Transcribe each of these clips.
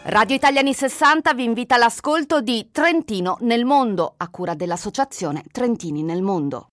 Radio Italiani 60 vi invita all'ascolto di Trentino nel mondo, a cura dell'associazione Trentini nel mondo.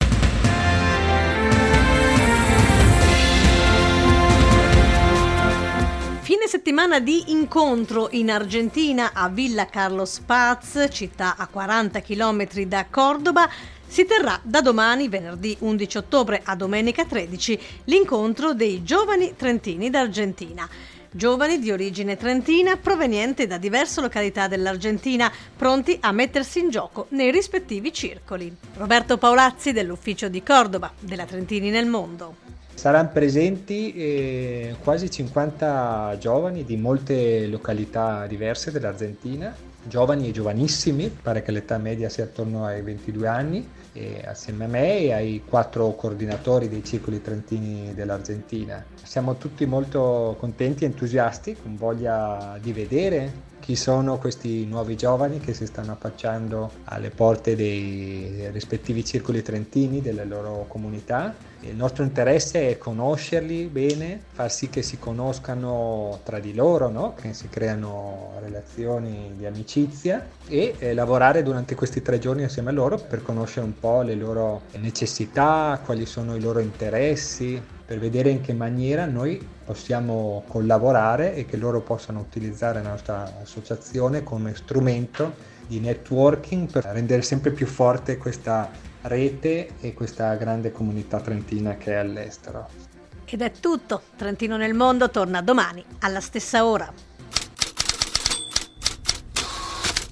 Fine settimana di incontro in Argentina a Villa Carlos Paz, città a 40 km da Cordoba. Si terrà da domani, venerdì 11 ottobre a domenica 13, l'incontro dei giovani trentini d'Argentina. Giovani di origine trentina provenienti da diverse località dell'Argentina, pronti a mettersi in gioco nei rispettivi circoli. Roberto Paolazzi dell'ufficio di Cordoba della Trentini nel mondo. Saranno presenti quasi 50 giovani di molte località diverse dell'Argentina, giovani e giovanissimi, pare che l'età media sia attorno ai 22 anni, e assieme a me e ai 4 coordinatori dei circoli trentini dell'Argentina. Siamo tutti molto contenti e entusiasti, con voglia di vedere chi sono questi nuovi giovani che si stanno affacciando alle porte dei rispettivi circoli trentini delle loro comunità. Il nostro interesse è conoscerli bene, far sì che si conoscano tra di loro, no? Che si creano relazioni di amicizia e lavorare durante questi 3 giorni assieme a loro per conoscere un po' le loro necessità, quali sono i loro interessi, per vedere in che maniera noi possiamo collaborare e che loro possano utilizzare la nostra associazione come strumento di networking per rendere sempre più forte questa rete e questa grande comunità trentina che è all'estero. Ed è tutto. Trentino nel mondo torna domani alla stessa ora.